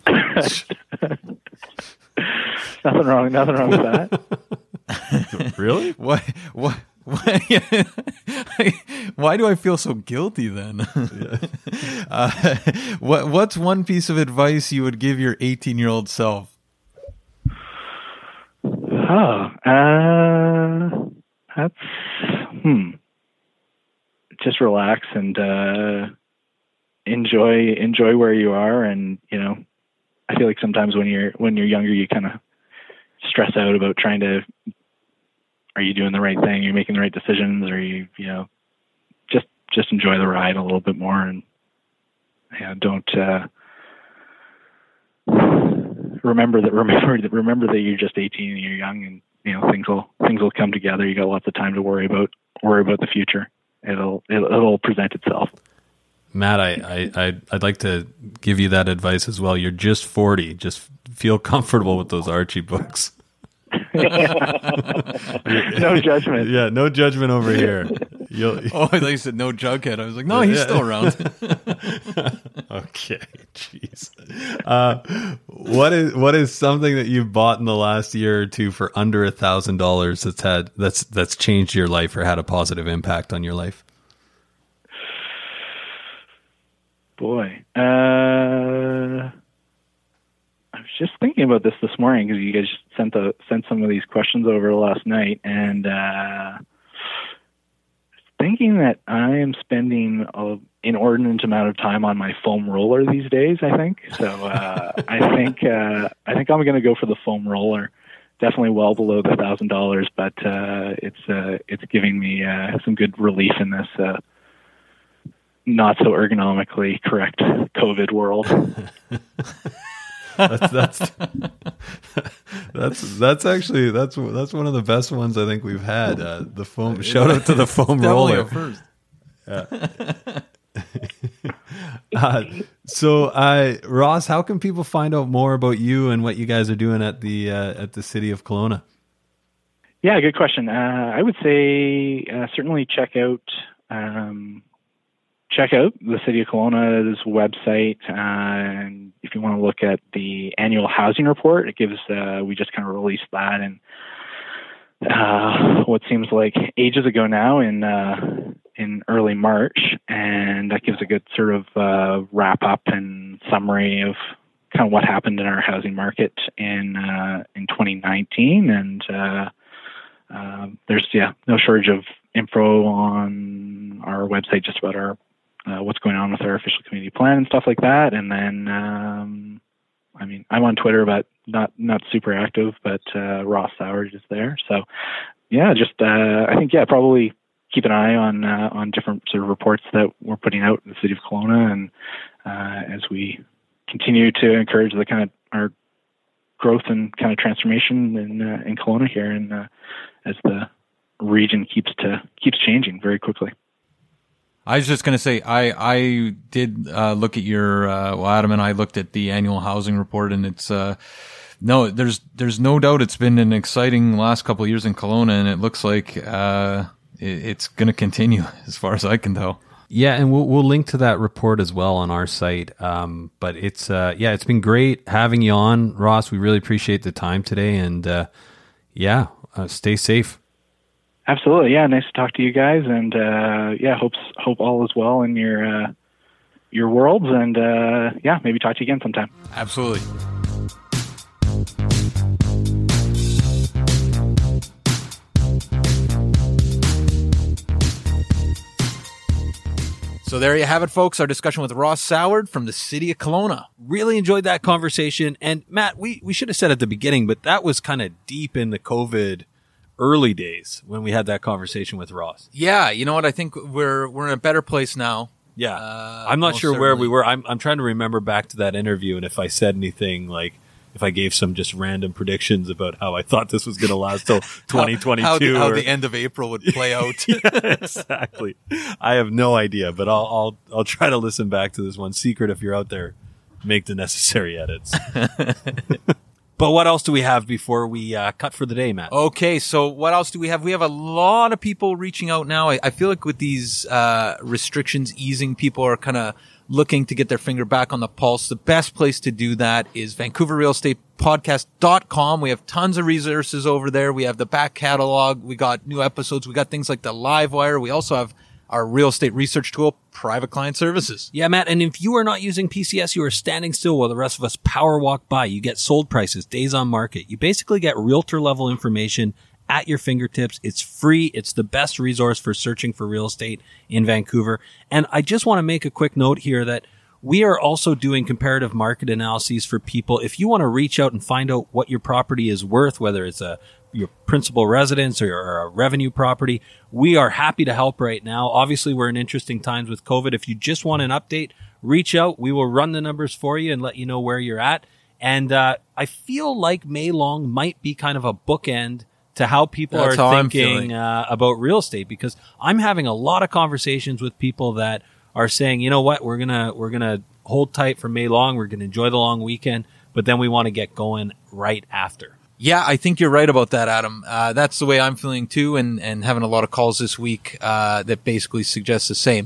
nothing wrong. Nothing wrong with that. Really? What? What? Why, why do I feel so guilty then? uh, what What's one piece of advice you would give your eighteen-year-old self? Oh, uh, that's hmm. Just relax and uh, enjoy enjoy where you are, and you know, I feel like sometimes when you're when you're younger, you kind of stress out about trying to. Are you doing the right thing? Are you making the right decisions? Or you, you know, just just enjoy the ride a little bit more, and yeah, don't uh, remember that remember that remember that you're just eighteen and you're young, and you know things will things will come together. You got lots of time to worry about worry about the future. It'll it'll, it'll present itself. Matt, I, I I'd, I'd like to give you that advice as well. You're just forty. Just feel comfortable with those Archie books. No judgment. Yeah, no judgment over here. You'll, Oh, I thought you said no Jughead. I was like, no, he's Yeah. still around. Okay, jeez. Uh, what is what is something that you've bought in the last year or two for under a thousand dollars that's had that's that's changed your life or had a positive impact on your life? Boy, uh, I was just thinking about this this morning because you guys sent the sent some of these questions over last night, and uh, thinking that I am spending an inordinate amount of time on my foam roller these days. I think so. Uh, I think uh, I think I'm going to go for the foam roller. Definitely well below the thousand dollars, but uh, it's uh, it's giving me uh, some good relief in this uh, not so ergonomically correct COVID world. That's that's that's that's actually that's that's one of the best ones I think we've had. Uh, the foam. Shout out to the foam roller. First. Uh, so, uh, Ross, how can people find out more about you and what you guys are doing at the uh, at the City of Kelowna? Yeah, good question. Uh, I would say uh, certainly check out um, check out the City of Kelowna's website, uh, and if you want to look at the annual housing report, it gives. Uh, we just kind of released that in uh, what seems like ages ago now in uh, in early March, and that gives a good sort of uh, wrap up and summary of kind of what happened in our housing market in uh, in twenty nineteen, and uh, uh, there's yeah no shortage of info on our website just about our uh, what's going on with our official community plan and stuff like that. And then um, I mean I'm on Twitter, but not not super active, but uh, Ross Soward is there. So yeah, just uh, I think yeah probably keep an eye on uh, on different sort of reports that we're putting out in the City of Kelowna, and uh, as we continue to encourage the kind of our growth and kind of transformation in uh, in Kelowna here, and uh, as the region keeps to keeps changing very quickly. I was just going to say, I, I did uh, look at your, uh, well, Adam and I looked at the annual housing report, and it's, uh, no, there's, there's no doubt it's been an exciting last couple of years in Kelowna, and it looks like, uh, it, it's going to continue as far as I can tell. Yeah, and we'll we'll link to that report as well on our site. Um, but it's uh, yeah, it's been great having you on, Ross. We really appreciate the time today, and uh, yeah, uh, stay safe. Absolutely, yeah. Nice to talk to you guys, and uh, yeah, hope hope all is well in your uh, your worlds, and uh, yeah, maybe talk to you again sometime. Absolutely. So there you have it, folks. Our discussion with Ross Soward from the City of Kelowna. Really enjoyed that conversation. And Matt, we, we should have said at the beginning, but that was kind of deep in the COVID early days when we had that conversation with Ross. Yeah, you know what? I think we're we're in a better place now. Yeah. Uh, I'm not most sure where certainly. we were. I'm I'm trying to remember back to that interview and if I said anything like, if I gave some just random predictions about how I thought this was going to last till twenty twenty-two. How, how, how or, the end of April would play out. Yeah, exactly. I have no idea, but I'll, I'll, I'll try to listen back to this one. Secret, if you're out there, make the necessary edits. But what else do we have before we uh, cut for the day, Matt? Okay, so what else do we have? We have a lot of people reaching out now. I, I feel like with these uh, restrictions easing, people are kind of looking to get their finger back on the pulse. The best place to do that is Vancouver Real Estate Podcast dot com. We have tons of resources over there. We have the back catalog. We got new episodes. We got things like the Live Wire. We also have our real estate research tool, Private Client Services. Yeah, Matt, and if you are not using P C S, you are standing still while the rest of us power walk by. You get sold prices, days on market. You basically get realtor level information at your fingertips. It's free. It's the best resource for searching for real estate in Vancouver. And I just want to make a quick note here that we are also doing comparative market analyses for people. If you want to reach out and find out what your property is worth, whether it's a your principal residence or, or a revenue property, we are happy to help right now. Obviously, we're in interesting times with COVID. If you just want an update, reach out. We will run the numbers for you and let you know where you're at. And uh, I feel like May Long might be kind of a bookend to how people That's are how I'm thinking feeling. uh, about real estate, because I'm having a lot of conversations with people that are saying, you know what, we're gonna we're gonna hold tight for May Long. We're gonna enjoy the long weekend, but then we want to get going right after. Yeah, I think you're right about that, Adam. Uh, that's the way I'm feeling too, and, and having a lot of calls this week uh, that basically suggest the same.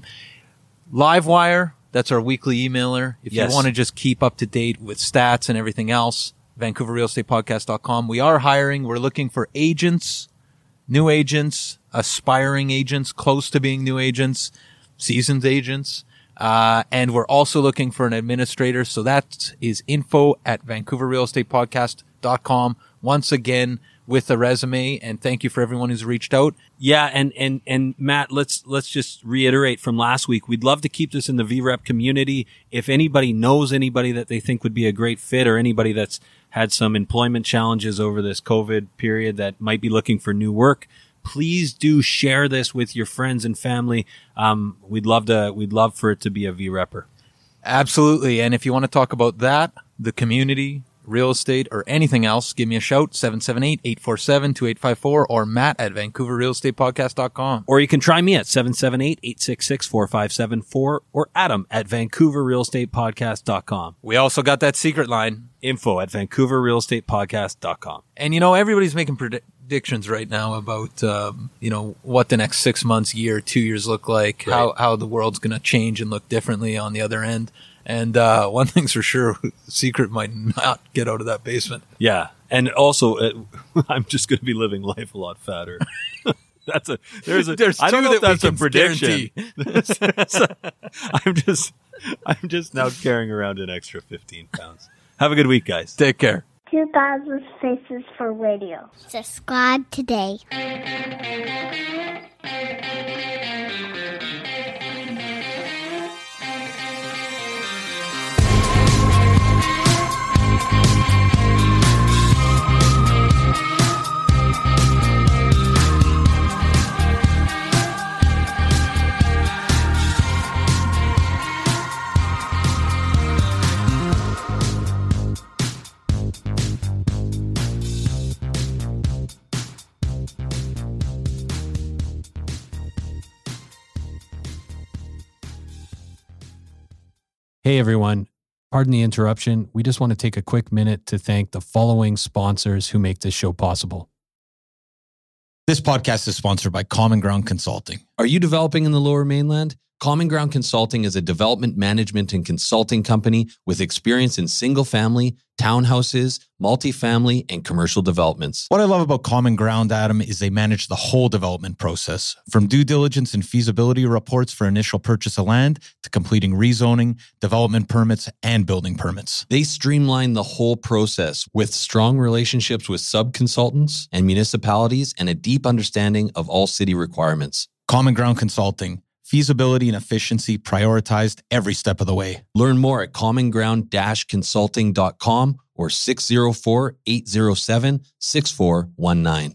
Livewire, that's our weekly emailer. If Yes. you want to just keep up to date with stats and everything else, Vancouver Real Estate Podcast dot com. We are hiring. We're looking for agents, new agents, aspiring agents, close to being new agents, seasoned agents. Uh, and we're also looking for an administrator. So that is info at Vancouver Real Estate Podcast dot com. Once again, with a resume, and thank you for everyone who's reached out. Yeah, and and and Matt, let's let's just reiterate from last week. We'd love to keep this in the V REP community. If anybody knows anybody that they think would be a great fit, or anybody that's had some employment challenges over this COVID period that might be looking for new work, please do share this with your friends and family. Um, we'd love to. We'd love for it to be a V REPer. Absolutely. And if you want to talk about that, the community, real estate, or anything else, give me a shout, seven seven eight, eight four seven, two eight five four, or Matt at Vancouver Real Estate Podcast dot com. Or you can try me at seven seven eight, eight six six, four five seven four, or Adam at Vancouver Real Estate Podcast dot com. We also got that secret line. Info at Vancouver Real Estate Podcast dot com. And, you know, everybody's making predictions right now about, um, you know, what the next six months, year, two years look like, Right. how, how the world's going to change and look differently on the other end. And uh, one thing's for sure, Secret might not get out of that basement. Yeah. And also, uh, I'm just going to be living life a lot fatter. That's a, there's a, There's I don't two know if that we that's a can prediction. There's- there's a- I'm just, I'm just now carrying around an extra fifteen pounds. Have a good week, guys. Take care. two thousand Faces for Radio. Subscribe today. Hey everyone, pardon the interruption. We just want to take a quick minute to thank the following sponsors who make this show possible. This podcast is sponsored by Common Ground Consulting. Are you developing in the Lower Mainland? Common Ground Consulting is a development management and consulting company with experience in single-family, townhouses, multifamily, and commercial developments. What I love about Common Ground, Adam, is they manage the whole development process, from due diligence and feasibility reports for initial purchase of land to completing rezoning, development permits, and building permits. They streamline the whole process with strong relationships with sub-consultants and municipalities and a deep understanding of all city requirements. Common Ground Consulting. Feasibility and efficiency prioritized every step of the way. Learn more at common ground dash consulting dot com or six oh four, eight oh seven, six four one nine.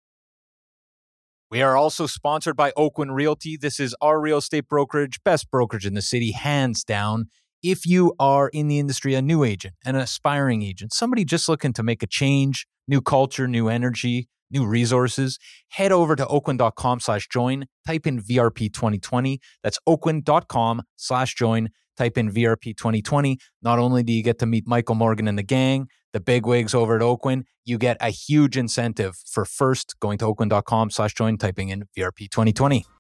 We are also sponsored by Oakwyn Realty. This is our real estate brokerage, best brokerage in the city, hands down. If you are in the industry, a new agent, an aspiring agent, somebody just looking to make a change, new culture, new energy, new resources, head over to oakwyn dot com slash join, type in V R P twenty twenty. That's oakwyn dot com slash join, type in V R P twenty twenty. Not only do you get to meet Michael Morgan and the gang, the bigwigs over at Oakwyn, you get a huge incentive for first going to oakwyn dot com slash join, typing in V R P twenty twenty.